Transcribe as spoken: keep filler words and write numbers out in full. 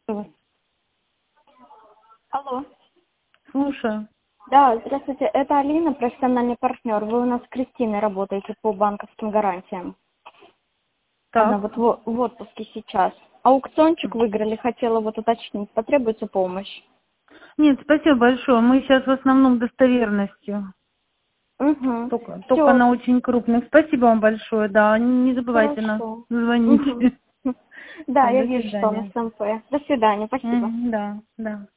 Ой, Алло. слушаю. Да, здравствуйте, это Алина, профессиональный партнер. Вы у нас с Кристиной работаете по банковским гарантиям. Она Так. вот в, в отпуске сейчас. Аукциончик выиграли, хотела вот уточнить, потребуется помощь. Нет, спасибо большое. Мы сейчас в основном достоверностью. Угу. Только, только Все, на очень крупных. Спасибо вам большое, да. Не забывайте нас хорошо. звонить. Угу. Да, Так, я до вижу, что у нас свидания. МП. До свидания, спасибо. Мгм, да, да.